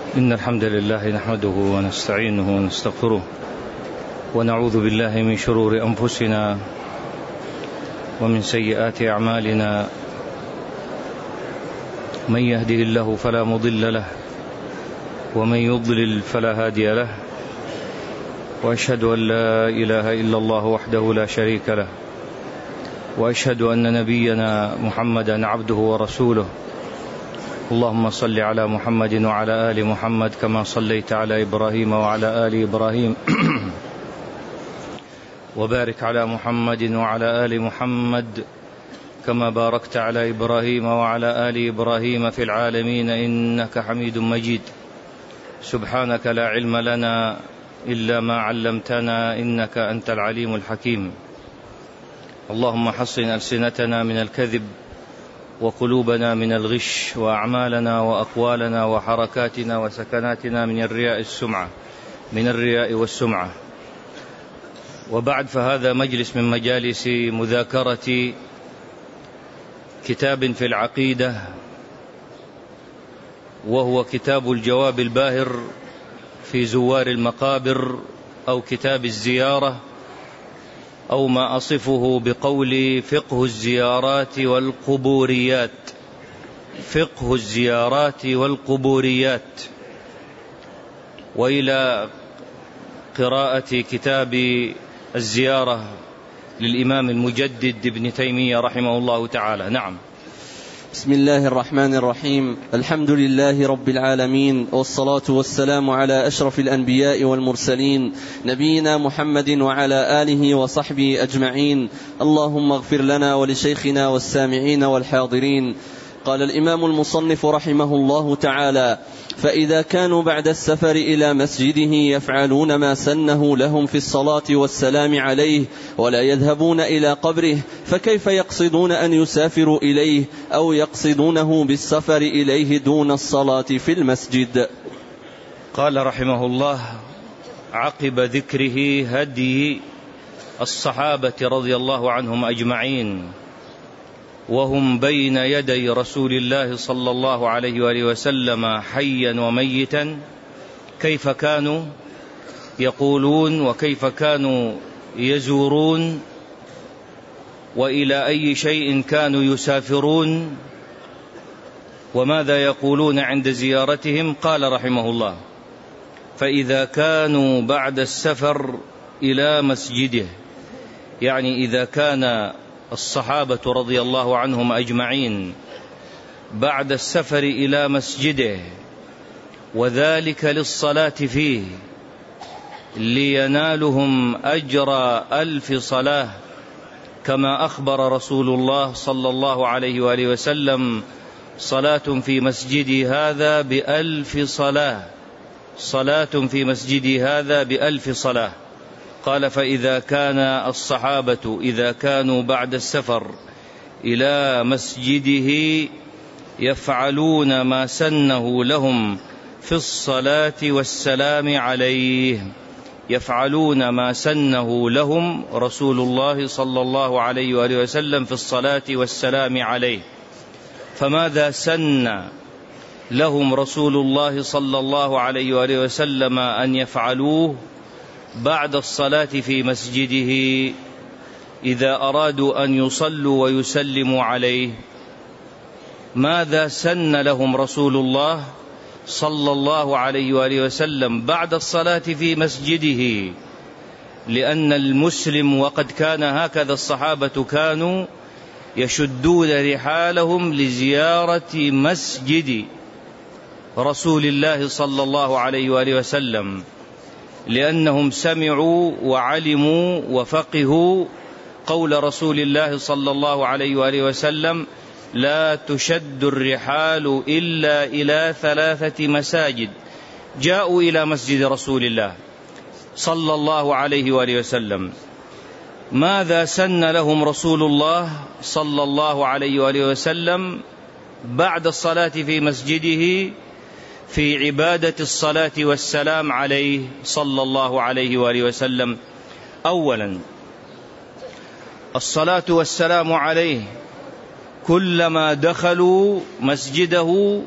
إن الحمد لله نحمده ونستعينه ونستغفره ونعوذ بالله من شرور أنفسنا ومن سيئات أعمالنا. من يهده الله فلا مضل له ومن يضلل فلا هادي له، وأشهد أن لا إله إلا الله وحده لا شريك له، وأشهد أن نبينا محمدا عبده ورسوله. اللهم صل على محمد وعلى آل محمد كما صليت على إبراهيم وعلى آل إبراهيم وبارك على محمد وعلى آل محمد كما باركت على إبراهيم وعلى آل إبراهيم في العالمين إنك حميد مجيد. سبحانك لا علم لنا إلا ما علمتنا إنك أنت العليم الحكيم. اللهم حصن ألسنتنا من الكذب وقلوبنا من الغش وأعمالنا وأقوالنا وحركاتنا وسكناتنا من الرياء والسمعة. وبعد، فهذا مجلس من مجالس مذاكرة كتاب في العقيدة، وهو كتاب الجواب الباهر في زوار المقابر، أو كتاب الزيارة، أو ما أصفه بقول فقه الزيارات والقبوريات. فقه الزيارات والقبوريات. وإلى قراءة كتاب الزيارة للإمام المجدد ابن تيمية رحمه الله تعالى. نعم. بسم الله الرحمن الرحيم. الحمد لله رب العالمين، والصلاة والسلام على أشرف الأنبياء والمرسلين، نبينا محمد وعلى آله وصحبه أجمعين. اللهم اغفر لنا ولشيخنا والسامعين والحاضرين. قال الإمام المصنف رحمه الله تعالى: فإذا كانوا بعد السفر إلى مسجده يفعلون ما سنه لهم في الصلاة والسلام عليه ولا يذهبون إلى قبره، فكيف يقصدون أن يسافروا إليه أو يقصدونه بالسفر إليه دون الصلاة في المسجد؟ قال رحمه الله عقب ذكره هدي الصحابة رضي الله عنهم أجمعين، وهم بين يدي رسول الله صلى الله عليه وآله وسلم حيا وميتا، كيف كانوا يقولون وكيف كانوا يزورون، وإلى أي شيء كانوا يسافرون، وماذا يقولون عند زيارتهم. قال رحمه الله: فإذا كانوا بعد السفر إلى مسجده، يعني إذا كان الصحابة رضي الله عنهم أجمعين بعد السفر إلى مسجده، وذلك للصلاة فيه لينالهم أجر 1000 صلاة، كما أخبر رسول الله صلى الله عليه وآله وسلم: صلاة في مسجدي هذا ب1000 صلاة، صلاة في مسجدي هذا ب1000 صلاة. قال: فإذا كان الصحابة إذا كانوا بعد السفر إلى مسجده يفعلون ما سنه لهم في الصلاة والسلام عليه، يفعلون ما سنه لهم رسول الله صلى الله عليه وآله وسلم في الصلاة والسلام عليه. فماذا سن لهم رسول الله صلى الله عليه وآله وسلم أن يفعلوه بعد الصلاة في مسجده إذا أرادوا أن يصلوا ويسلموا عليه؟ ماذا سن لهم رسول الله صلى الله عليه وآله وسلم بعد الصلاة في مسجده؟ لأن المسلم، وقد كان هكذا الصحابة، كانوا يشدون رحالهم لزيارة مسجد رسول الله صلى الله عليه وآله وسلم، لأنهم سمعوا وعلموا وفقهوا قول رسول الله صلى الله عليه وآله وسلم: لا تشد الرحال إلا إلى 3 مساجد. جاءوا إلى مسجد رسول الله صلى الله عليه وآله وسلم. ماذا سن لهم رسول الله صلى الله عليه وآله وسلم بعد الصلاة في مسجده في عبادة الصلاة والسلام عليه صلى الله عليه وآله وسلم؟ أولا، الصلاة والسلام عليه كلما دخلوا مسجده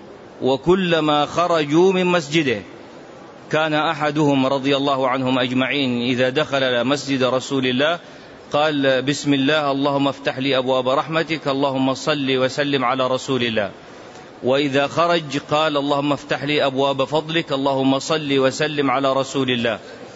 وكلما خرجوا من مسجده. كان أحدهم رضي الله عنهم أجمعين إذا دخل مسجد رسول الله قال بسم الله اللهم افتح لي أبواب رحمتك اللهم صل وسلم على رسول الله، وإذا خرج قال اللهم افتح لي أبواب فضلك اللهم صل وسلم على رسول الله.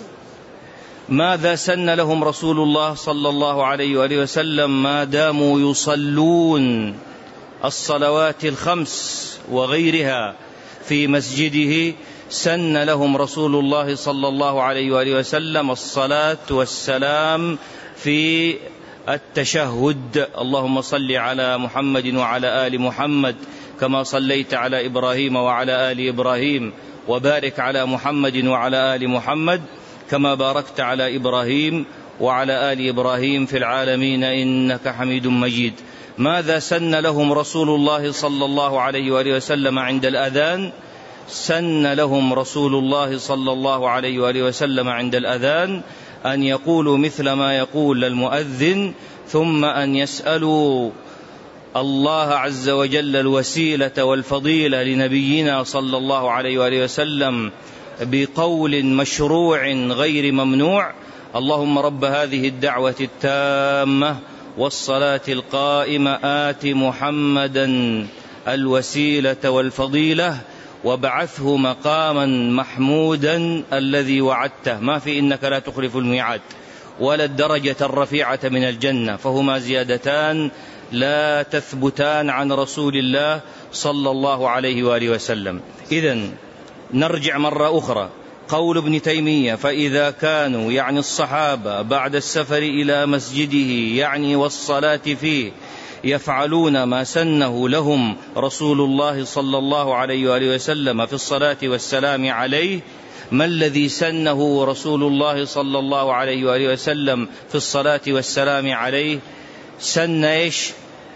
ماذا سن لهم رسول الله صلى الله عليه وآله وسلم ما داموا يصلون الصلوات الخمس وغيرها في مسجده؟ سن لهم رسول الله صلى الله عليه وآله وسلم الصلاة والسلام في التشهد. اللهم صل على محمد وعلى آل محمد كما صليت على إبراهيم وعلى آل إبراهيم، وبارك على محمد وعلى آل محمد كما باركت على إبراهيم وعلى آل إبراهيم في العالمين إنك حميد مجيد. ماذا سن لهم رسول الله صلى الله عليه وآله وسلم عند الأذان؟ سن لهم رسول الله صلى الله عليه وآله وسلم عند الأذان أن يقولوا مثل ما يقول المؤذن، ثم أن يسألوا الله عز وجل الوسيلة والفضيلة لنبينا صلى الله عليه وآله وسلم بقول مشروع غير ممنوع: اللهم رب هذه الدعوة التامة والصلاة القائمة آت محمدا الوسيلة والفضيلة وابعثه مقاما محمودا الذي وعدته. ما في إنك لا تخلف الميعاد ولا الدرجة الرفيعة من الجنة، فهما زيادتان لا تثبتان عن رسول الله صلى الله عليه وآله وسلم. إذن نرجع مرة أخرى قول ابن تيمية: فإذا كانوا يعني الصحابة بعد السفر إلى مسجده يعني والصلاة فيه يفعلون ما سنه لهم رسول الله صلى الله عليه وآله وسلم في الصلاة والسلام عليه، ما الذي سنه رسول الله صلى الله عليه وآله وسلم في الصلاة والسلام عليه؟ سن إيش؟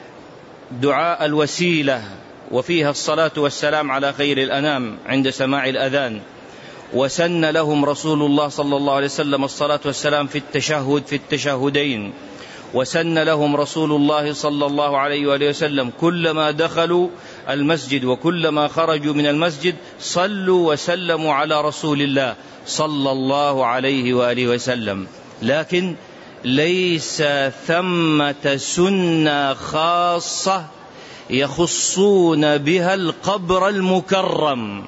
دعاء الوسيلة، وفيها الصلاة والسلام على خير الأنام عند سماع الأذان. وسن لهم رسول الله صلى الله عليه وسلم الصلاة والسلام في التشهد في التشهدين. وسن لهم رسول الله صلى الله عليه وآله وسلم كلما دخلوا المسجد وكلما خرجوا من المسجد صلوا وسلموا على رسول الله صلى الله عليه وآله وسلم. لكن ليس ثمة سنة خاصة يخصون بها القبر المكرم،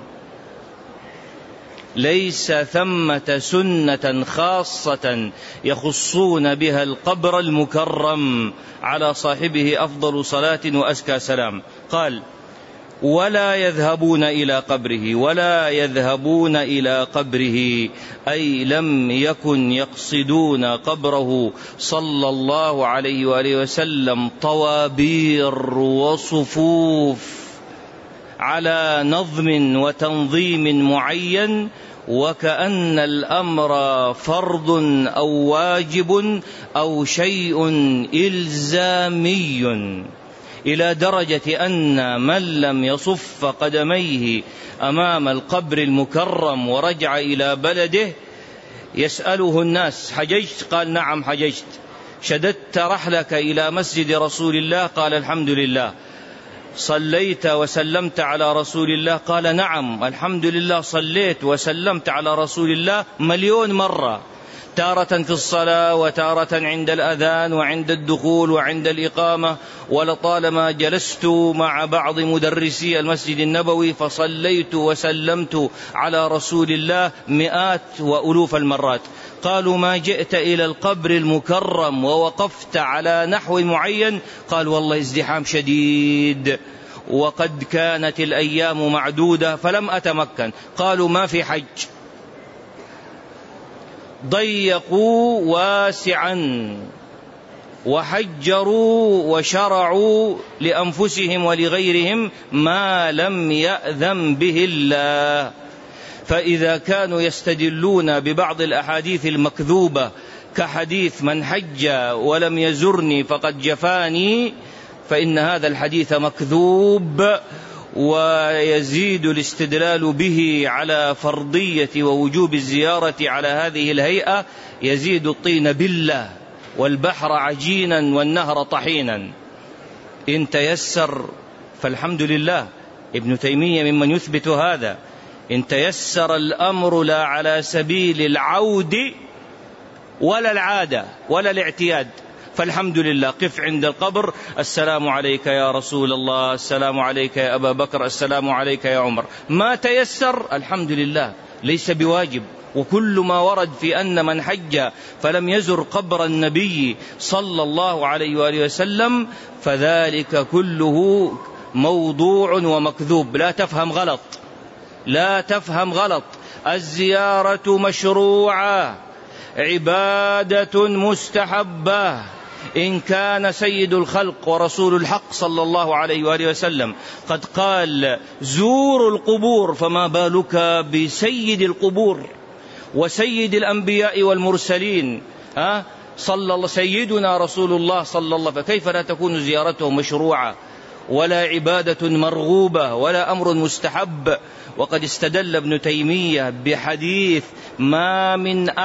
ليس ثمة سنة خاصة يخصون بها القبر المكرم على صاحبه أفضل صلاة وأزكى سلام. قال: ولا يذهبون إلى قبره، ولا يذهبون إلى قبره أي لم يكن يقصدون قبره صلى الله عليه وآله وسلم طوابير وصفوف على نظم وتنظيم معين، وكأن الأمر فرض أو واجب أو شيء إلزامي، إلى درجة أن من لم يصف قدميه أمام القبر المكرم ورجع إلى بلده يسأله الناس: حججت؟ قال: نعم حججت. شددت رحلك إلى مسجد رسول الله؟ قال: الحمد لله. صليت وسلمت على رسول الله؟ قال: نعم الحمد لله صليت وسلمت على رسول الله 1,000,000 مرة، تارة في الصلاة وتارة عند الأذان وعند الدخول وعند الإقامة. ولطالما جلست مع بعض مدرسي المسجد النبوي فصليت وسلمت على رسول الله مئات وألوف المرات. قالوا: ما جئت إلى القبر المكرم ووقفت على نحو معين؟ قال: والله ازدحام شديد وقد كانت الأيام معدودة فلم أتمكن. قالوا: ما في حج. ضيقوا واسعا وحجروا وشرعوا لأنفسهم ولغيرهم ما لم يأذن به الله. فإذا كانوا يستدلون ببعض الأحاديث المكذوبة كحديث من حج ولم يزرني فقد جفاني، فإن هذا الحديث مكذوب، ويزيد الاستدلال به على فرضية ووجوب الزيارة على هذه الهيئة يزيد الطين بلة والبحر عجينا والنهر طحينا. إن تيسر فالحمد لله، ابن تيمية ممن يثبت هذا. إن تيسر الأمر لا على سبيل العود ولا العادة ولا الاعتياد فالحمد لله، قف عند القبر، السلام عليك يا رسول الله، السلام عليك يا أبا بكر، السلام عليك يا عمر. ما تيسر الحمد لله، ليس بواجب. وكل ما ورد في أن من حج فلم يزر قبر النبي صلى الله عليه وآله وسلم فذلك كله موضوع ومكذوب. لا تفهم غلط، لا تفهم غلط. الزيارة مشروعة، عبادة مستحبة. إن كان سيد الخلق ورسول الحق صلى الله عليه وآله وسلم قد قال زوروا القبور، فما بالك بسيد القبور وسيد الأنبياء والمرسلين صلى الله سيدنا رسول الله صلى الله، فكيف لا تكون زيارته مشروعة ولا عبادة مرغوبة ولا أمر مستحب؟ وقد استدل ابن تيمية بحديث ما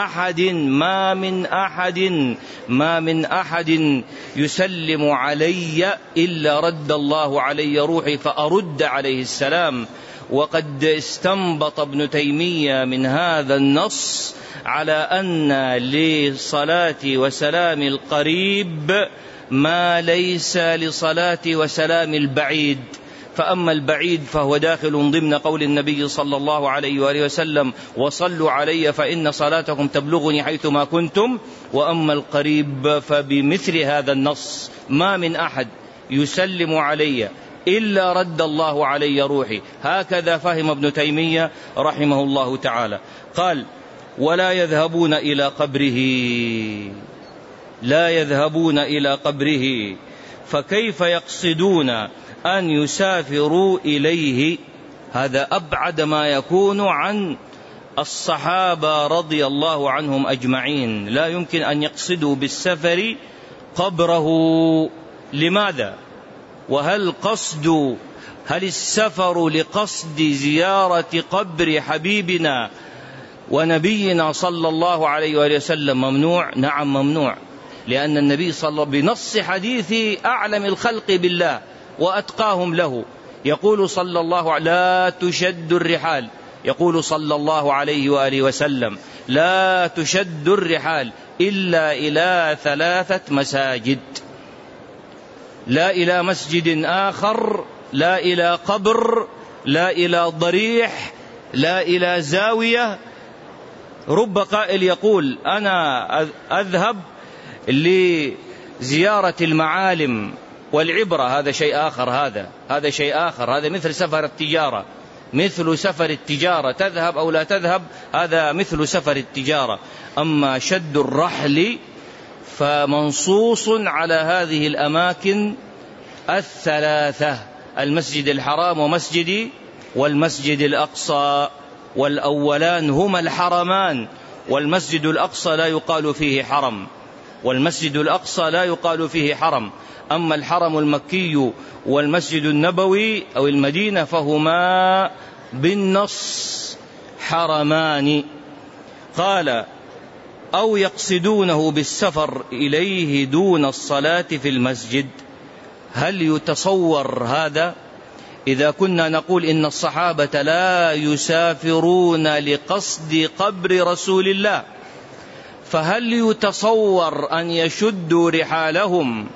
من أحد يسلم علي إلا رد الله علي روحي فأرد عليه السلام. وقد استنبط ابن تيمية من هذا النص على أن لصلاة وسلام القريب ما ليس لصلاة وسلام البعيد. فأما البعيد فهو داخل ضمن قول النبي صلى الله عليه وآله وسلم وصلوا علي فإن صلاتكم تبلغني حيثما كنتم. وأما القريب فبمثل هذا النص ما من أحد يسلم علي إلا رد الله علي روحي. هكذا فهم ابن تيمية رحمه الله تعالى. قال ولا يذهبون إلى قبره، لا يذهبون إلى قبره، فكيف يقصدون أن يسافروا إليه؟ هذا أبعد ما يكون عن الصحابة رضي الله عنهم أجمعين. لا يمكن أن يقصدوا بالسفر قبره. لماذا؟ وهل السفر لقصد زيارة قبر حبيبنا ونبينا صلى الله عليه وآله وسلم ممنوع؟ نعم ممنوع، لأن النبي صلى الله عليه وسلم بنص حديث أعلم الخلق بالله وأتقاهم له يقول صلى الله عليه لا تشد الرحال، يقول صلى الله عليه وآله وسلم لا تشد الرحال إلا إلى 3 مساجد، لا إلى مسجد آخر، لا إلى قبر، لا إلى ضريح، لا إلى زاوية. رب قائل يقول أنا أذهب لزيارة المعالم والعبرة، هذا شيء آخر، هذا شيء آخر، هذا مثل سفر التجارة، مثل سفر التجارة، تذهب أو لا تذهب هذا مثل سفر التجارة. أما شد الرحل فمنصوص على هذه الأماكن 3: المسجد الحرام والمسجد الأقصى، والأولان هما الحرمان، والمسجد الأقصى لا يقال فيه حرم، والمسجد الأقصى لا يقال فيه حرم. أما الحرم المكي والمسجد النبوي أو المدينة فهما بالنص حرمان. قال أو يقصدونه بالسفر إليه دون الصلاة في المسجد. هل يتصور هذا؟ إذا كنا نقول إن الصحابة لا يسافرون لقصد قبر رسول الله، فهل يتصور أن يشدوا رحالهم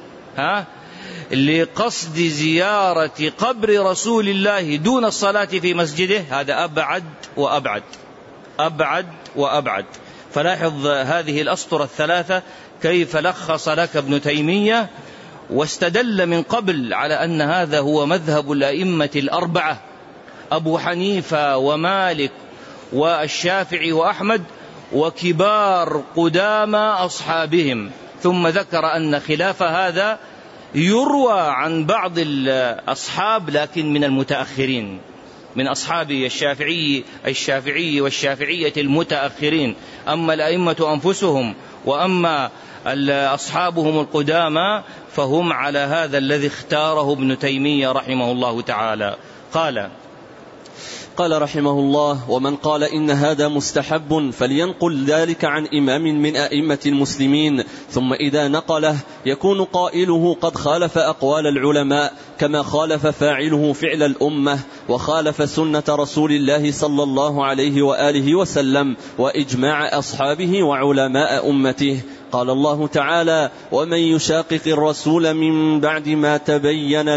لقصد زيارة قبر رسول الله دون الصلاة في مسجده؟ هذا أبعد وأبعد، أبعد وأبعد. فلاحظ هذه الأسطر 3 كيف لخص لك ابن تيمية، واستدل من قبل على أن هذا هو مذهب الأئمة 4: أبو حنيفة ومالك والشافعي وأحمد وكبار قدامى أصحابهم. ثم ذكر أن خلاف هذا يروى عن بعض الأصحاب لكن من المتأخرين، من أصحاب الشافعي والشافعية المتأخرين. أما الأئمة أنفسهم وأما أصحابهم القدامى فهم على هذا الذي اختاره ابن تيمية رحمه الله تعالى. قال قال رحمه الله: ومن قال إن هذا مستحب فلينقل ذلك عن إمام من أئمة المسلمين، ثم إذا نقله يكون قائله قد خالف أقوال العلماء كما خالف فاعله فعل الأمة وخالف سنة رسول الله صلى الله عليه وآله وسلم وإجماع أصحابه وعلماء أمته. قال الله تعالى: ومن يشاقق الرسول من بعد ما تبين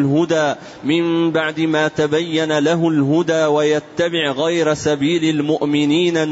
له الهدى ويتبع غير سبيل المؤمنين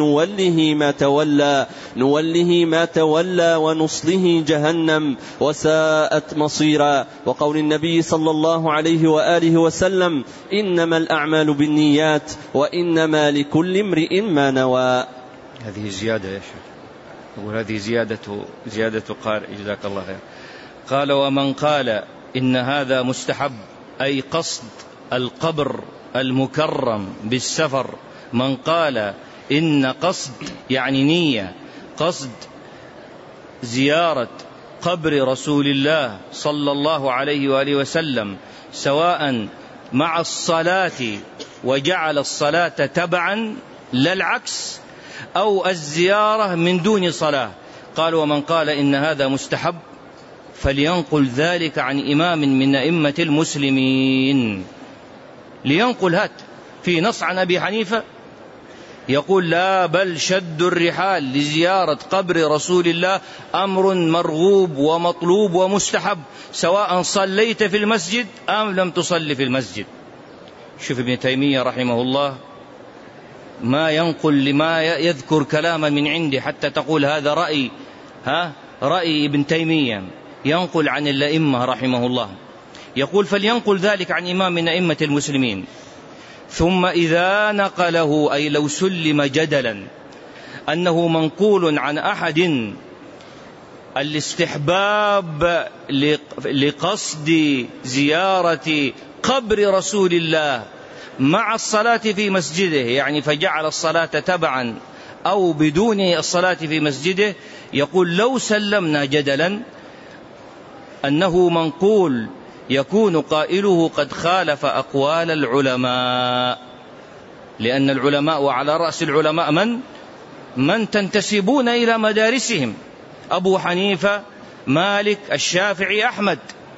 نوله ما تولى ونصله جهنم وساءت مصيرا. وقول النبي صلى الله عليه وآله وسلم: إنما الأعمال بالنيات وإنما لكل امرئ ما نوى. هذه زيادة يا شيخ، وهذه زيادة قارئ، جزاك الله خير. قال: ومن قال إن هذا مستحب، أي قصد القبر المكرم بالسفر. من قال إن قصد يعني نية، قصد زيارة قبر رسول الله صلى الله عليه وآله وسلم سواء مع الصلاة وجعل الصلاة تبعا لا العكس، أو الزيارة من دون صلاة. قال: ومن قال إن هذا مستحب فلينقل ذلك عن إمام من أئمة المسلمين. لينقل، هات في نص عن أبي حنيفة يقول: لا بل شد الرحال لزيارة قبر رسول الله أمر مرغوب ومطلوب ومستحب سواء صليت في المسجد أم لم تصلي في المسجد. شوف ابن تيمية رحمه الله ما ينقل لما يذكر كلاما من عنده حتى تقول هذا رأي ابن تيمية، ينقل عن الأئمة رحمه الله. يقول: فلينقل ذلك عن إمام من أئمة المسلمين، ثم إذا نقله، أي لو سلم جدلا أنه منقول عن أحد الاستحباب لقصد زيارة قبر رسول الله مع الصلاة في مسجده، يعني فجعل الصلاة تبعا أو بدون الصلاة في مسجده، يقول: لو سلمنا جدلا أنه منقول يكون قائله قد خالف أقوال العلماء، لأن العلماء وعلى رأس العلماء من تنتسبون إلى مدارسهم: أبو حنيفة، مالك، الشافعي، أحمد.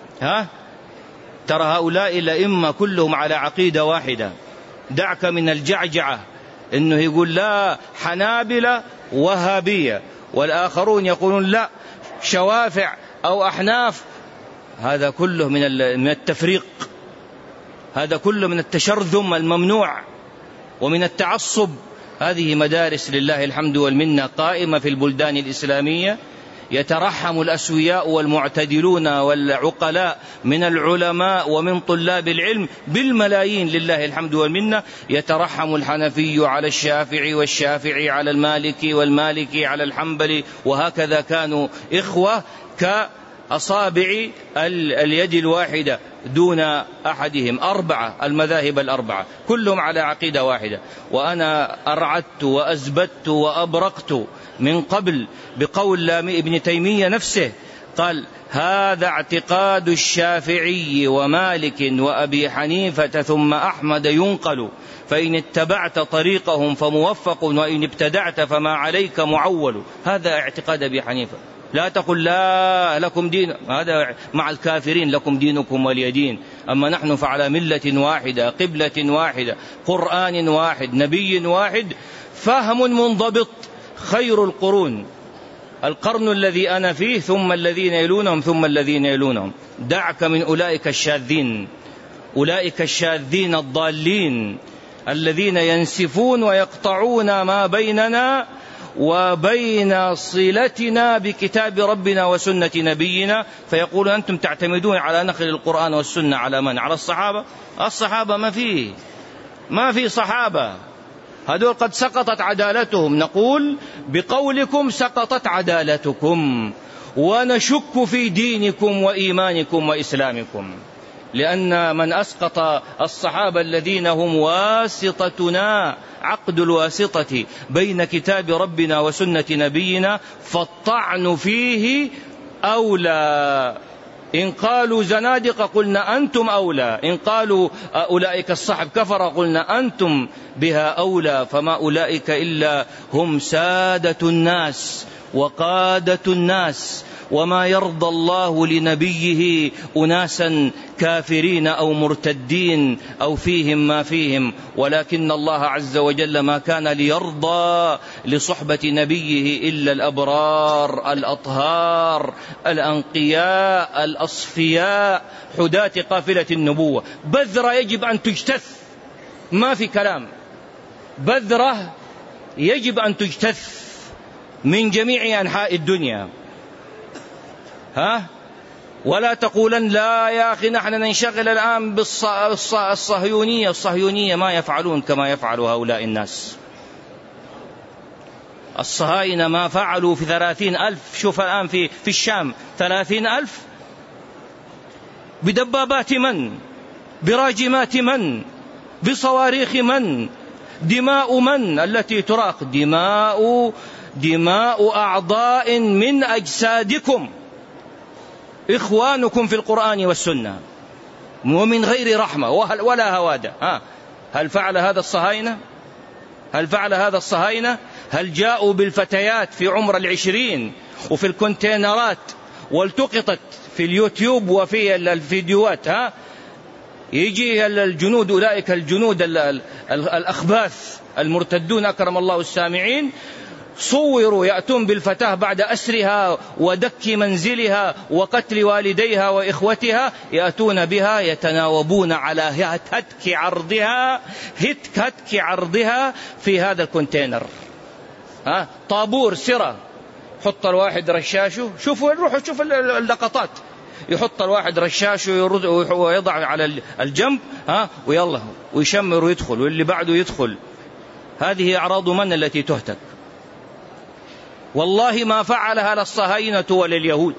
ترى هؤلاء الأئمة كلهم على عقيدة واحدة. دعك من الجعجعة إنه يقول لا حنابلة وهابية، والآخرون يقولون لا شوافع أو أحناف. هذا كله من التفريق، هذا كله من التشرذم الممنوع ومن التعصب. هذه مدارس لله الحمد والمنة قائمة في البلدان الإسلامية، يترحم الأسوياء والمعتدلون والعقلاء من العلماء ومن طلاب العلم بالملايين لله الحمد والمنة. يترحم الحنفي على الشافعي، والشافعي على المالكي، والمالكي على الحنبلي، وهكذا كانوا إخوة كأصابع اليد الواحدة دون أحدهم. المذاهب الأربعة كلهم على عقيدة واحدة. وأنا أرعدت وأزبدت وأبرقت من قبل بقول ابن تيمية نفسه، قال: هذا اعتقاد الشافعي ومالك وأبي حنيفة ثم أحمد ينقل، فإن اتبعت طريقهم فموفق وإن ابتدعت فما عليك معول. هذا اعتقاد أبي حنيفة. لا تقل لا لكم دين، هذا مع الكافرين لكم دينكم ولي دين. أما نحن فعلى ملة واحدة، قبلة واحدة، قرآن واحد، نبي واحد، فهم منضبط. خير القرن الذي أنا فيه، ثم الذين يلونهم، ثم الذين يلونهم. دعك من أولئك الشاذين الضالين الذين ينسفون ويقطعون ما بيننا وبين صلتنا بكتاب ربنا وسنة نبينا، فيقول: أنتم تعتمدون على نقل القرآن والسنة على من؟ على الصحابة ما في صحابة، هذول قد سقطت عدالتهم. نقول: بقولكم سقطت عدالتكم، ونشك في دينكم وإيمانكم وإسلامكم، لأن من أسقط الصحابة الذين هم واسطتنا، عقد الواسطة بين كتاب ربنا وسنة نبينا، فالطعن فيه أولى إن قالوا زنادقة قلنا أنتم أولى، إن قالوا أولئك الصحب كفر قلنا أنتم بها أولى، فما أولئك إلا هم سادة الناس وقادة الناس، وما يرضى الله لنبيه أناسا كافرين أو مرتدين أو فيهم ما فيهم، ولكن الله عز وجل ما كان ليرضى لصحبة نبيه إلا الأبرار الأطهار الأنقياء الأصفياء حداة قافلة النبوة. بذرة يجب أن تجتث، ما في كلام، بذرة يجب أن تجتث من جميع أنحاء الدنيا. ولا تقولن لا يا أخي نحن ننشغل الآن بالصهيونية. الصهيونية ما يفعلون كما يفعل هؤلاء الناس. الصهاينة ما فعلوا في 30,000. شوف الآن في الشام 30,000 بدبابات من، براجمات من، بصواريخ من، دماء من التي تراق؟ دماء أعضاء من أجسادكم، إخوانكم في القرآن والسنة، ومن غير رحمة ولا هوادة. هل فعل هذا الصهاينة؟ هل فعل هذا الصهاينة؟ هل جاءوا بالفتيات في عمر 20 وفي الكونتينرات والتقطت في اليوتيوب وفي الفيديوهات؟ يجي الجنود، أولئك الجنود الأخباث المرتدون أكرم الله السامعين، صوروا يأتون بالفتاة بعد أسرها ودك منزلها وقتل والديها وإخوتها، يأتون بها يتناوبون على هتك عرضها في هذا الكونتينر. طابور سرة، حط الواحد رشاشه، شوفوا روحوا شوف اللقطات، يحط الواحد رشاشه ويضع على الجنب ويلا ويشمر ويدخل، واللي بعده يدخل. هذه أعراض من التي تهتك؟ والله ما فعلها للصهاينة ولا اليهود،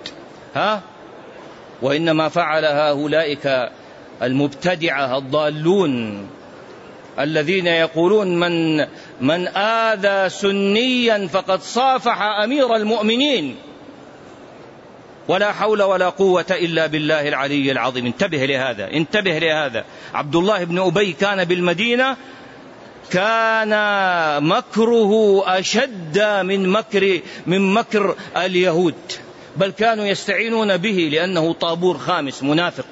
وإنما فعلها أولئك المبتدعة الضالون الذين يقولون من آذى سنيا فقد صافح أمير المؤمنين، ولا حول ولا قوة إلا بالله العلي العظيم. انتبه لهذا. عبد الله بن أبي كان بالمدينة، كان مكره أشد من مكر اليهود، بل كانوا يستعينون به لأنه طابور خامس منافق.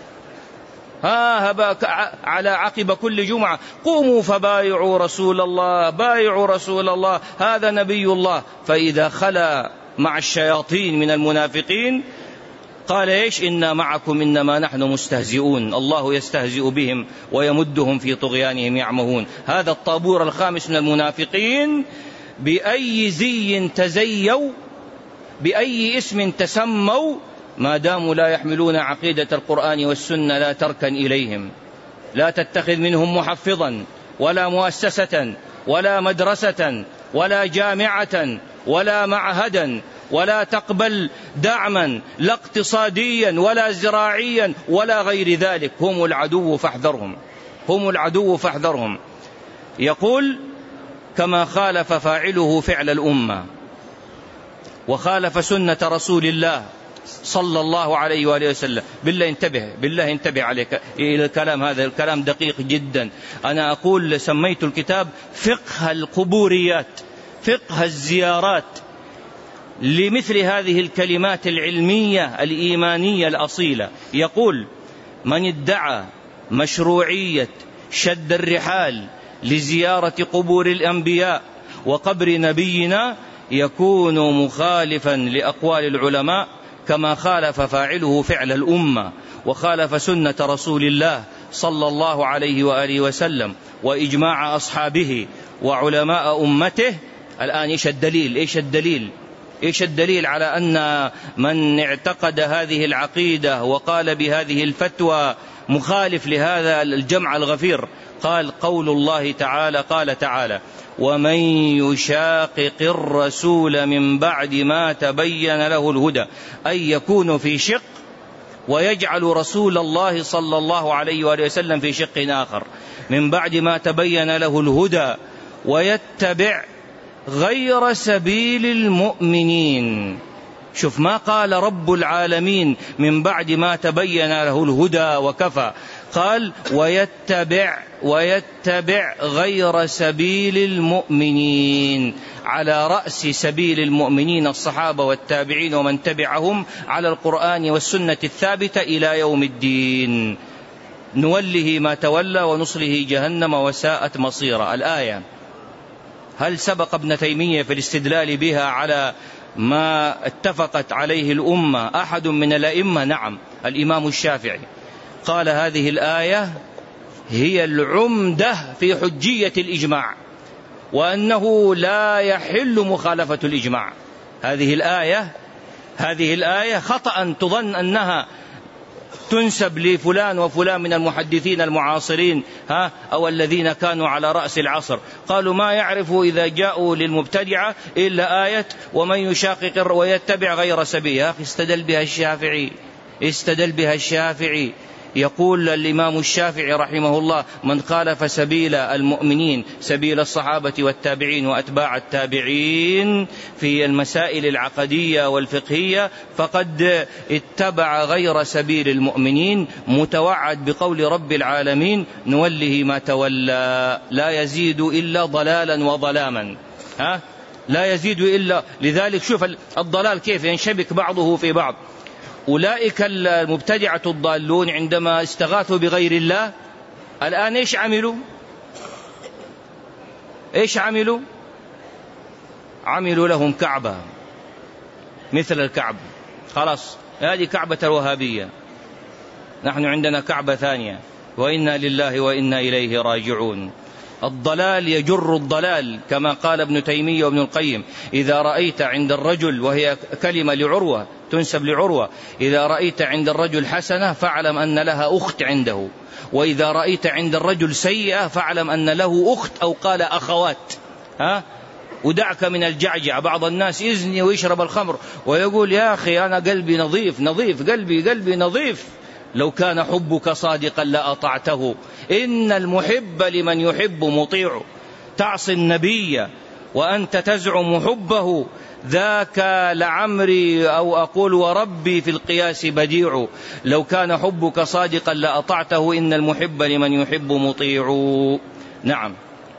على عقب كل جمعة قوموا فبايعوا رسول الله، هذا نبي الله. فإذا خلا مع الشياطين من المنافقين قال إيش؟ إنا معكم إنما نحن مستهزئون، الله يستهزئ بهم ويمدهم في طغيانهم يعمهون. هذا الطابور الخامس من المنافقين، بأي زي تزيوا، بأي اسم تسموا، ما داموا لا يحملون عقيدة القرآن والسنة لا تركن إليهم. لا تتخذ منهم محفظا ولا مؤسسة ولا مدرسة ولا جامعة ولا معهدا، ولا تقبل دعما لا اقتصاديا ولا زراعيا ولا غير ذلك. هم العدو فاحذرهم. يقول كما خالف فاعله فعل الأمة وخالف سنة رسول الله صلى الله عليه وآله وسلم. بالله انتبه عليك إلى الكلام، هذا الكلام دقيق جدا. أنا أقول سميت الكتاب فقه القبوريات، فقه الزيارات، لمثل هذه الكلمات العلمية الإيمانية الأصيلة. يقول من ادعى مشروعية شد الرحال لزيارة قبور الأنبياء وقبر نبينا يكون مخالفا لأقوال العلماء كما خالف فاعله فعل الأمة وخالف سنة رسول الله صلى الله عليه وآله وسلم وإجماع أصحابه وعلماء أمته. الآن إيش الدليل على أن من اعتقد هذه العقيدة وقال بهذه الفتوى مخالف لهذا الجمع الغفير؟ قول الله تعالى، قال تعالى ومن يشاقق الرسول من بعد ما تبين له الهدى، أي يكون في شق ويجعل رسول الله صلى الله عليه وآله وسلم في شق آخر، من بعد ما تبين له الهدى ويتبع غير سبيل المؤمنين. شوف ما قال رب العالمين من بعد ما تبين له الهدى وكفى، قال ويتبع غير سبيل المؤمنين، على رأس سبيل المؤمنين الصحابة والتابعين ومن تبعهم على القرآن والسنة الثابتة إلى يوم الدين، نوله ما تولى ونصله جهنم وساءت مصيرا. الآية هل سبق ابن تيمية في الاستدلال بها على ما اتفقت عليه الأمة أحد من الأئمة؟ نعم، الإمام الشافعي قال هذه الآية هي العمدة في حجية الإجماع، وأنه لا يحل مخالفة الإجماع. هذه الآية خطأ تظن أنها تنسب لفلان وفلان من المحدثين المعاصرين أو الذين كانوا على رأس العصر، قالوا ما يعرفوا إذا جاءوا للمبتدعة إلا آية ومن يشاقق ويتبع غير سبيل. استدل بها الشافعي. يقول الإمام الشافعي رحمه الله: من خالف سبيل المؤمنين سبيل الصحابة والتابعين وأتباع التابعين في المسائل العقدية والفقهية فقد اتبع غير سبيل المؤمنين، متوعد بقول رب العالمين: نوله ما تولى لا يزيد إلا ضلالا وظلاما. لا يزيد إلا. لذلك شوف الضلال كيف ينشبك بعضه في بعض. أولئك المبتدعة الضالون عندما استغاثوا بغير الله الآن إيش عملوا؟ عملوا لهم كعبة مثل الكعب، خلاص هذه كعبة الوهابية، نحن عندنا كعبة ثانية، وإنا لله وإنا إليه راجعون. الضلال يجر الضلال، كما قال ابن تيمية وابن القيم: إذا رأيت عند الرجل، وهي كلمة لعروة تنسب لعروة، إذا رأيت عند الرجل حسنة فاعلم أن لها أخت عنده، وإذا رأيت عند الرجل سيئة فاعلم أن له أخت أو قال أخوات. ودعك من الجعجع. بعض الناس يزني ويشرب الخمر ويقول: يا أخي أنا قلبي نظيف، قلبي نظيف. لو كان حبك صادقا لأطعته، إن المحب لمن يحب مطيع. تعصي النبي وأنت تزعم حبه، ذاك لعمري أو أقول وربي في القياس بديع. لو كان حبك صادقا لأطعته، إن المحب لمن يحب مطيع. نعم.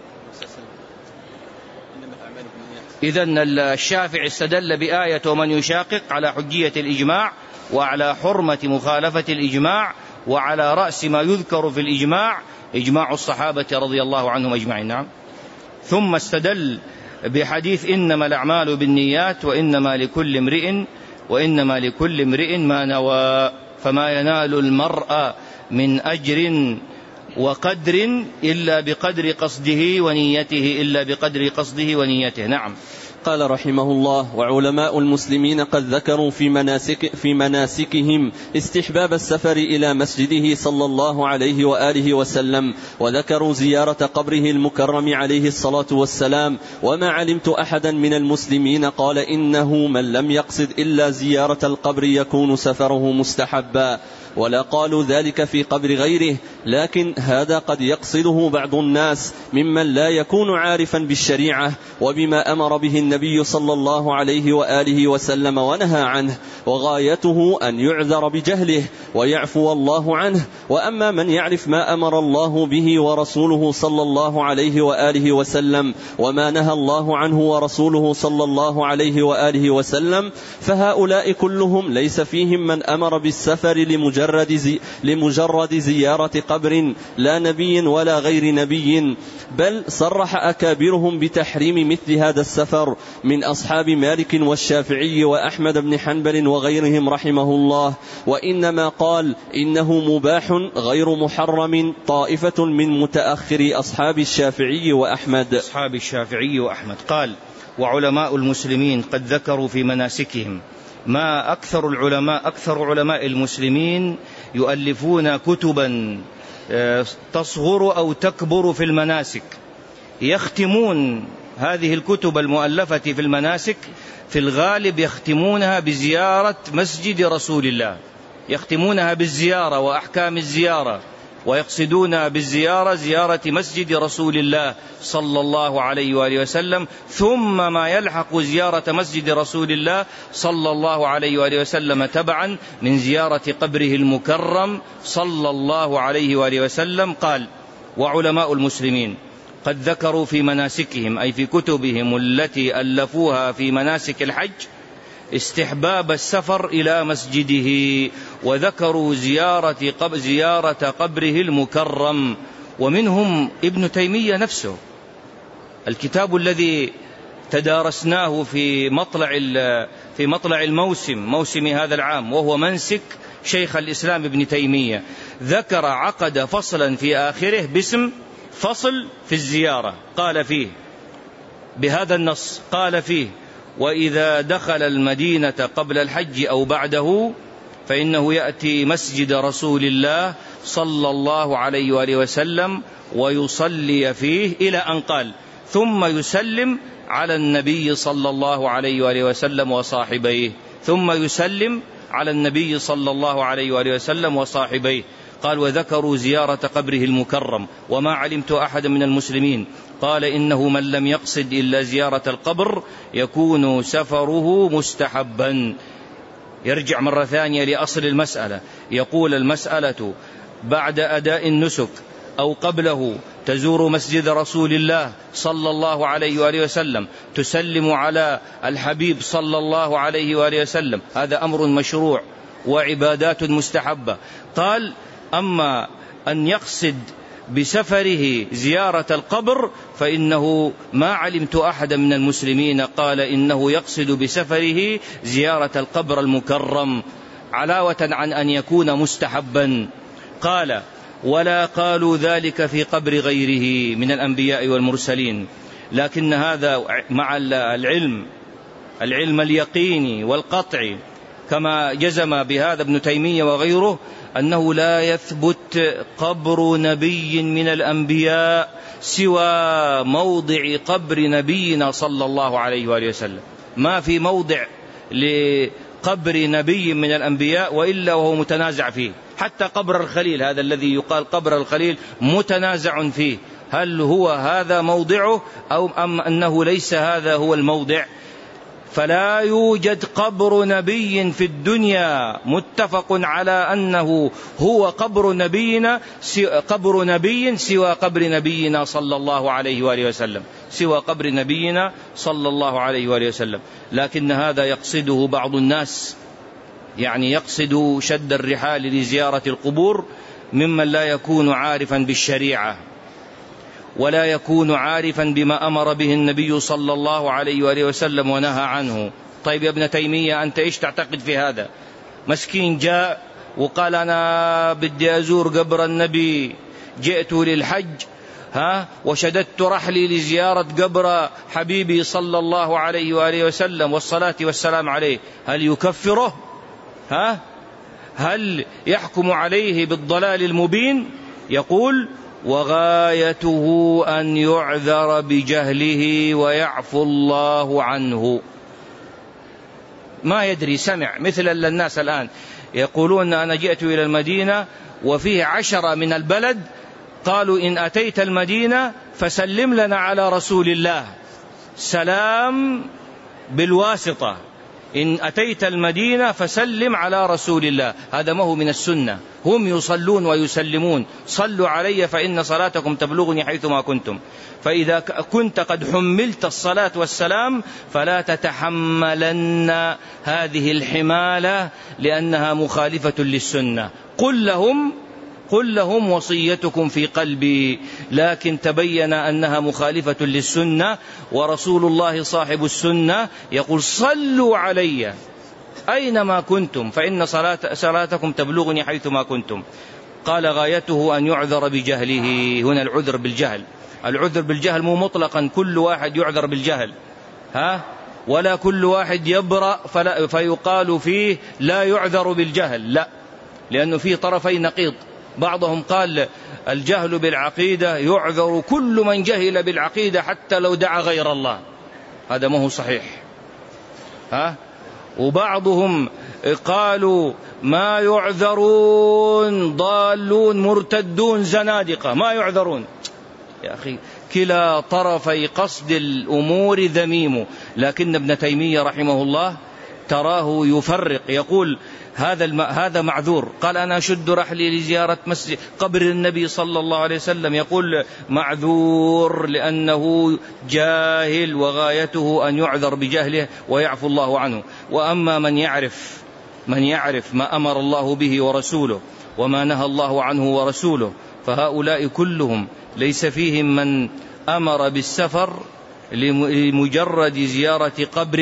إذن الشافعي استدل بآية ومن يشاقق على حجية الإجماع، وعلى حرمة مخالفة الإجماع، وعلى رأس ما يذكر في الإجماع إجماع الصحابة رضي الله عنهم أجمعين. نعم. ثم استدل بحديث: إنما الأعمال بالنيات وإنما لكل امرئ ما نوى، فما ينال المرء من أجر وقدر إلا بقدر قصده ونيته. نعم. قال رحمه الله: وعلماء المسلمين قد ذكروا في مناسكهم استحباب السفر إلى مسجده صلى الله عليه وآله وسلم، وذكروا زيارة قبره المكرم عليه الصلاة والسلام. وما علمت أحدا من المسلمين قال إنه من لم يقصد إلا زيارة القبر يكون سفره مستحبا، ولا قالوا ذلك في قبر غيره، لكن هذا قد يقصده بعض الناس ممن لا يكون عارفا بالشريعة وبما أمر به النبي صلى الله عليه وآله وسلم ونهى عنه، وغايته أن يعذر بجهله ويعفو الله عنه. وأما من يعرف ما أمر الله به ورسوله صلى الله عليه وآله وسلم وما نهى الله عنه ورسوله صلى الله عليه وآله وسلم، فهؤلاء كلهم ليس فيهم من أمر بالسفر لمجرد زيارة قبر لا نبي ولا غير نبي، بل صرح أكابرهم بتحريم مثل هذا السفر من أصحاب مالك والشافعي وأحمد بن حنبل وغيرهم رحمه الله، وإنما قال إنه مباح غير محرم طائفة من متأخر أصحاب الشافعي وأحمد. قال: وعلماء المسلمين قد ذكروا في مناسكهم. ما أكثر علماء المسلمين يؤلفون كتبا تصغر أو تكبر في المناسك، يختمون هذه الكتب المؤلفة في المناسك في الغالب يختمونها بزيارة مسجد رسول الله، يختمونها بالزيارة وأحكام الزيارة. ويقصدون بالزيارة زيارة مسجد رسول الله صلى الله عليه وآله وسلم، ثم ما يلحق زيارة مسجد رسول الله صلى الله عليه وآله وسلم تبعا من زيارة قبره المكرم صلى الله عليه وآله وسلم. قال: وعلماء المسلمين قد ذكروا في مناسكهم، أي في كتبهم التي ألفوها في مناسك الحج، استحباب السفر إلى مسجده، وذكروا زيارة قبره المكرم. ومنهم ابن تيمية نفسه، الكتاب الذي تدارسناه في مطلع موسم هذا العام، وهو منسك شيخ الإسلام ابن تيمية، ذكر عقد فصلا في آخره باسم فصل في الزيارة، قال فيه بهذا النص، قال فيه: وإذا دخل المدينة قبل الحج أو بعده فإنه يأتي مسجد رسول الله صلى الله عليه وآله وسلم ويصلي فيه، إلى أن قال: ثم يسلم على النبي صلى الله عليه وآله وسلم وصاحبيه، ثم يسلم على النبي صلى الله عليه وآله وسلم وصاحبيه. قال: وذكروا زيارة قبره المكرم، وما علمت أحد من المسلمين قال إنه من لم يقصد إلا زيارة القبر يكون سفره مستحبا. يرجع مرة ثانية لأصل المسألة، يقول: المسألة بعد أداء النسك أو قبله تزور مسجد رسول الله صلى الله عليه وآله وسلم، تسلم على الحبيب صلى الله عليه وآله وسلم، هذا أمر مشروع وعبادات مستحبة. قال: أما أن يقصد بسفره زيارة القبر فإنه ما علمت أحد من المسلمين قال إنه يقصد بسفره زيارة القبر المكرم، علاوة عن أن يكون مستحبا. قال: ولا قالوا ذلك في قبر غيره من الأنبياء والمرسلين، لكن هذا مع العلم اليقيني والقطعي كما جزم بهذا ابن تيمية وغيره، أنه لا يثبت قبر نبي من الأنبياء سوى موضع قبر نبينا صلى الله عليه وآله وسلم. ما في موضع لقبر نبي من الأنبياء وإلا وهو متنازع فيه. حتى قبر الخليل، هذا الذي يقال قبر الخليل، متنازع فيه، هل هو هذا موضعه أو أم أنه ليس هذا هو الموضع. فلا يوجد قبر نبي في الدنيا متفق على أنه هو قبر نبي سوى قبر نبينا صلى الله عليه وآله وسلم، سوى قبر نبينا صلى الله عليه وآله وسلم. لكن هذا يقصده بعض الناس، يعني يقصد شد الرحال لزيارة القبور ممن لا يكون عارفا بالشريعة ولا يكون عارفا بما أمر به النبي صلى الله عليه وآله وسلم ونهى عنه. طيب يا ابن تيمية، أنت إيش تعتقد في هذا؟ مسكين جاء وقال: أنا بدي أزور قبر النبي، جئت للحج وشددت رحلي لزيارة قبر حبيبي صلى الله عليه وآله وسلم والصلاة والسلام عليه، هل يكفره؟ هل يحكم عليه بالضلال المبين؟ يقول: وغايته أن يعذر بجهله ويعفو الله عنه. ما يدري، سمع مثل الناس الآن يقولون: أنا جئت إلى المدينة وفيه 10 من البلد قالوا إن أتيت المدينة فسلم لنا على رسول الله، سلام بالواسطة، إن أتيت المدينة فسلم على رسول الله. هذا ما هو من السنة. هم يصلون ويسلمون: صلوا علي فإن صلاتكم تبلغني حيثما كنتم. فإذا كنت قد حملت الصلاة والسلام فلا تتحملن هذه الحمالة لأنها مخالفة للسنة. قل لهم وصيتكم في قلبي، لكن تبين أنها مخالفة للسنة، ورسول الله صاحب السنة يقول: صلوا علي أينما كنتم فإن صلاتكم تبلغني حيثما كنتم. قال: غايته أن يعذر بجهله. هنا العذر بالجهل. العذر بالجهل مو مطلقا كل واحد يعذر بالجهل، ولا كل واحد يبرأ فيقال فيه لا يعذر بالجهل، لا، لأنه فيه طرفي نقيض. بعضهم قال: الجهل بالعقيدة يعذر كل من جهل بالعقيدة حتى لو دعا غير الله، هذا ما هو صحيح. وبعضهم قالوا ما يعذرون، ضالون مرتدون زنادقة، ما يعذرون. يا أخي كلا طرفي قصد الأمور ذميم، لكن ابن تيمية رحمه الله تراه يفرق، يقول هذا معذور، قال أنا أشد رحلي لزيارة مسجد قبر النبي صلى الله عليه وسلم، يقول معذور لأنه جاهل وغايته أن يعذر بجهله ويعفو الله عنه. وأما من يعرف ما أمر الله به ورسوله وما نهى الله عنه ورسوله، فهؤلاء كلهم ليس فيهم من أمر بالسفر لمجرد زيارة قبر.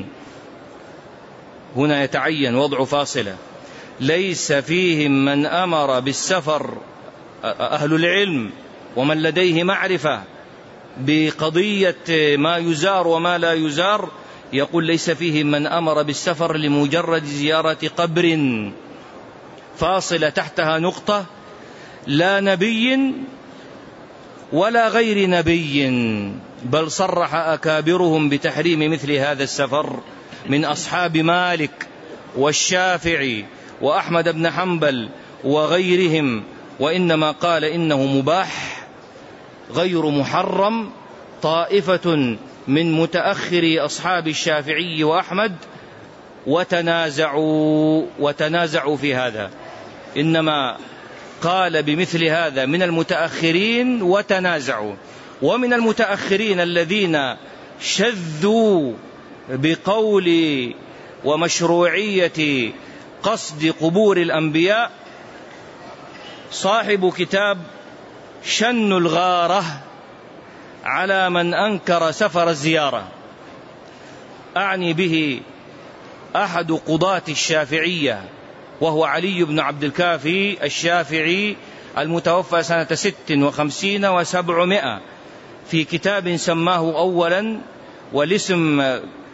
هنا يتعين وضع فاصلة، ليس فيهم من أمر بالسفر أهل العلم ومن لديه معرفة بقضية ما يزار وما لا يزار، يقول ليس فيهم من أمر بالسفر لمجرد زيارة قبر. فاصلة تحتها نقطة: لا نبي ولا غير نبي، بل صرح أكابرهم بتحريم مثل هذا السفر من أصحاب مالك والشافعي وأحمد بن حنبل وغيرهم، وإنما قال إنه مباح غير محرم. طائفة من متأخري أصحاب الشافعي وأحمد وتنازعوا في هذا، إنما قال بمثل هذا من المتأخرين وتنازعوا. ومن المتأخرين الذين شذوا بقول ومشروعية قصد قبور الأنبياء صاحب كتاب شن الغارة على من أنكر سفر الزيارة، أعني به أحد قضاة الشافعية وهو علي بن عبد الكافي الشافعي المتوفى سنة 56 و700، في كتاب سماه أولا، والاسم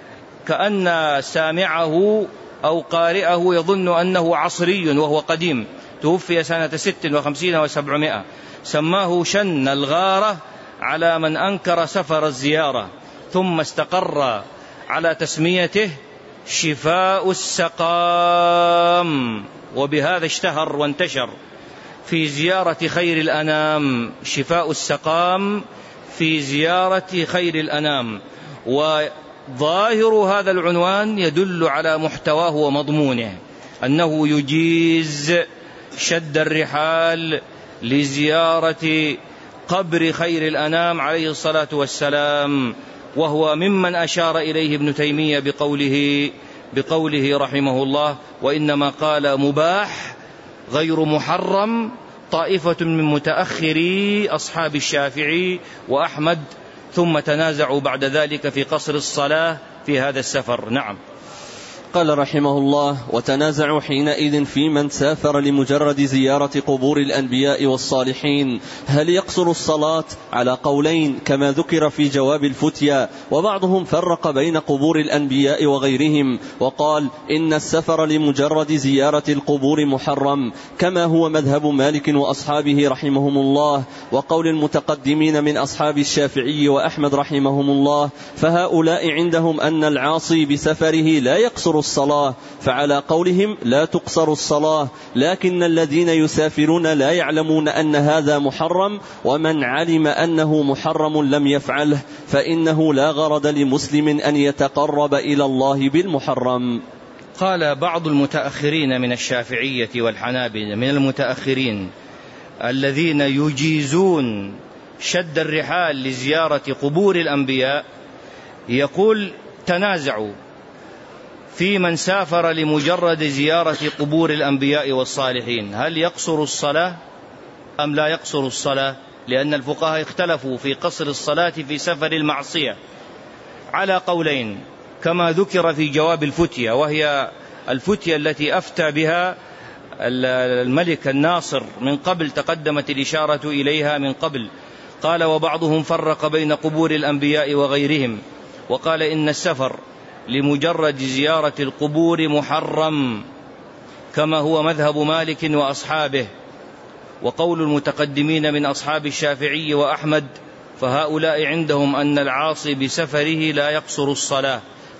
كأن سامعه أو قارئه يظن أنه عصري وهو قديم، توفي سنة 56 و700، سماه شن الغارة على من أنكر سفر الزيارة، ثم استقر على تسميته شفاء السقام، وبهذا اشتهر وانتشر في زيارة خير الأنام، شفاء السقام في زيارة خير الأنام. وظاهر هذا العنوان يدل على محتواه ومضمونه، أنه يجيز شد الرحال لزيارة قبر خير الأنام عليه الصلاة والسلام، وهو ممن أشار إليه ابن تيمية بقوله رحمه الله: وإنما قال مباح غير محرم طائفة من متأخري أصحاب الشافعي وأحمد، ثم تنازعوا بعد ذلك في قصر الصلاة في هذا السفر. نعم. قال رحمه الله: وتنازعوا حينئذ في من سافر لمجرد زيارة قبور الأنبياء والصالحين هل يقصر الصلاة على قولين كما ذكر في جواب الفتيا، وبعضهم فرق بين قبور الأنبياء وغيرهم وقال إن السفر لمجرد زيارة القبور محرم، كما هو مذهب مالك وأصحابه رحمهم الله، وقول المتقدمين من أصحاب الشافعي وأحمد رحمهم الله، فهؤلاء عندهم أن العاصي بسفره لا يقصر الصلاة، فعلى قولهم لا تقصر الصلاة، لكن الذين يسافرون لا يعلمون أن هذا محرم، ومن علم أنه محرم لم يفعله، فإنه لا غرض لمسلم أن يتقرب إلى الله بالمحرم. قال بعض المتأخرين من الشافعية والحنابلة، من المتأخرين الذين يجيزون شد الرحال لزيارة قبور الأنبياء، يقول تنازعوا في من سافر لمجرد زيارة قبور الأنبياء والصالحين هل يقصر الصلاة أم لا يقصر الصلاة، لأن الفقهاء اختلفوا في قصر الصلاة في سفر المعصية على قولين، كما ذكر في جواب الفتية، وهي الفتية التي أفتى بها الملك الناصر من قبل، تقدمت الإشارة إليها من قبل. قال: وبعضهم فرق بين قبور الأنبياء وغيرهم، وقال إن السفر لمجرد زيارة القبور محرم، كما هو مذهب مالك وأصحابه، وقول المتقدمين من أصحاب الشافعي وأحمد، فهؤلاء عندهم أن العاصي بسفره لا يقصر الصلاة.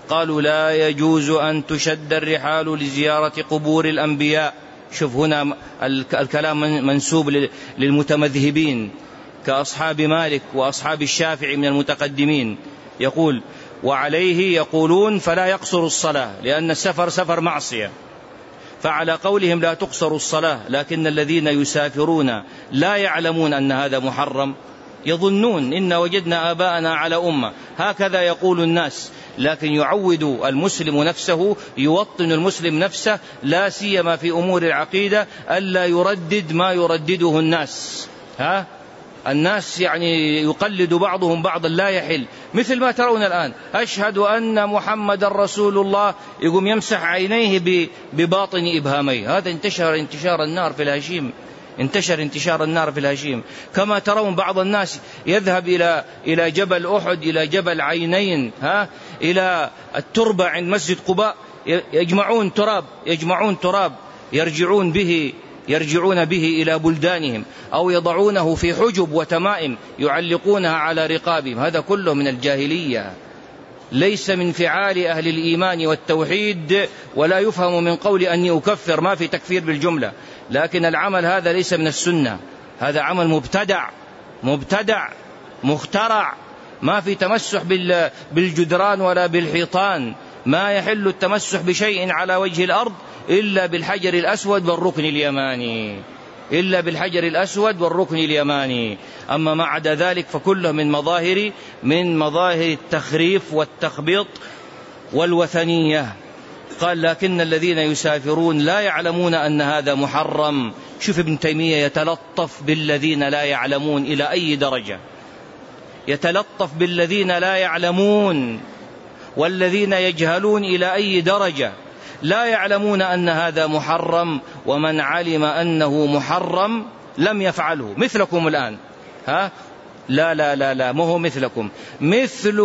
فقالوا لا يجوز أن تشد الرحال لزيارة قبور الأنبياء. شوف هنا الكلام منسوب للمتمذهبين كأصحاب مالك وأصحاب الشافعي من المتقدمين. يقول وعليه يقولون فلا يقصر الصلاة لأن السفر سفر معصية، فعلى قولهم لا تقصر الصلاة. لكن الذين يسافرون لا يعلمون أن هذا محرم، يظنون إن وجدنا آباءنا على أمة، هكذا يقول الناس. لكن يعود المسلم نفسه، يوطن المسلم نفسه لا سيما في أمور العقيدة ألا يردد ما يردده الناس. الناس يعني يقلد بعضهم بعضا لا يحل، مثل ما ترون الآن أشهد أن محمد رسول الله يقوم يمسح عينيه بباطن إبهاميه. هذا انتشر انتشار النار في الهشيم، انتشر انتشار النار في الهشيم. كما ترون بعض الناس يذهب إلى جبل أحد، إلى جبل عينين، إلى التربة عند مسجد قباء، يجمعون تراب يرجعون به إلى بلدانهم، أو يضعونه في حجب وتمائم يعلقونها على رقابهم. هذا كله من الجاهلية، ليس من فعال أهل الإيمان والتوحيد، ولا يفهم من قول أني أكفر، ما في تكفير بالجملة. لكن العمل هذا ليس من السنة، هذا عمل مبتدع مخترع، ما في تمسح بالجدران ولا بالحيطان. ما يحل التمسح بشيء على وجه الأرض إلا بالحجر الأسود والركن اليماني. أما ما عدا ذلك فكله من مظاهر التخريف والتخبيط والوثنية. قال لكن الذين يسافرون لا يعلمون أن هذا محرم. شوف ابن تيمية يتلطف بالذين لا يعلمون إلى أي درجة، يتلطف بالذين لا يعلمون والذين يجهلون إلى أي درجة. لا يعلمون أن هذا محرم، ومن علم أنه محرم لم يفعله. مثلكم الآن، لا لا لا لا، ما هو مثلكم، مثل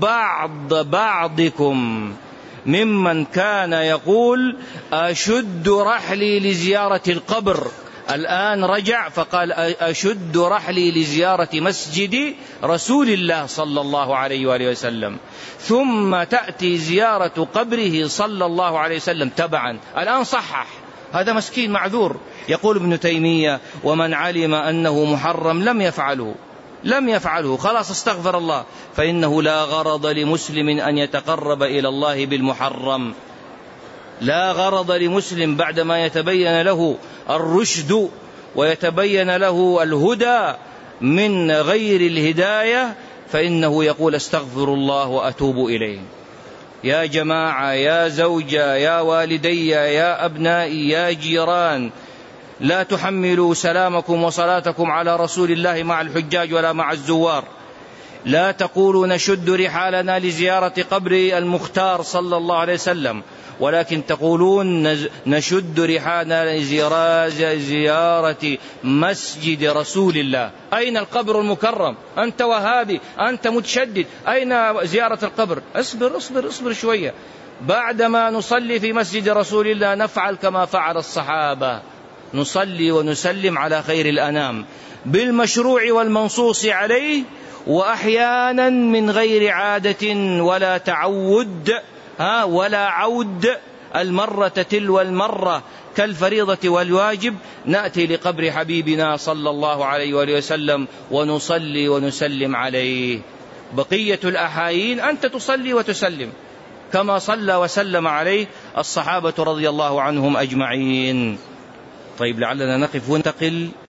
بعضكم ممن كان يقول أشد رحلي لزيارة القبر، الآن رجع فقال أشد رحلي لزيارة مسجد رسول الله صلى الله عليه وآله وسلم، ثم تأتي زيارة قبره صلى الله عليه وسلم تبعا. الآن صحح، هذا مسكين معذور. يقول ابن تيمية ومن علم أنه محرم لم يفعله خلاص استغفر الله، فإنه لا غرض لمسلم أن يتقرب إلى الله بالمحرم. لا غرض لمسلم بعدما يتبين له الرشد ويتبين له الهدى من غير الهداية، فإنه يقول استغفر الله وأتوب إليه. يا جماعة، يا زوجة، يا والدي، يا أبنائي، يا جيران، لا تحملوا سلامكم وصلاتكم على رسول الله مع الحجاج ولا مع الزوار. لا تقولوا نشد رحالنا لزيارة قبر المختار صلى الله عليه وسلم، ولكن تقولون نشد رحالنا لزيارة مسجد رسول الله. أين القبر المكرم؟ أنت وهابي، أنت متشدد، أين زيارة القبر؟ اصبر شوية. بعدما نصلي في مسجد رسول الله نفعل كما فعل الصحابة، نصلي ونسلم على خير الأنام بالمشروع والمنصوص عليه، وأحيانا من غير عادة ولا تعود ولا عود، المرة تلو المرة كالفريضة والواجب، نأتي لقبر حبيبنا صلى الله عليه وآله وسلم ونصلي ونسلم عليه. بقية الأحايين أنت تصلي وتسلم كما صلى وسلم عليه الصحابة رضي الله عنهم أجمعين. طيب، لعلنا نقف وننتقل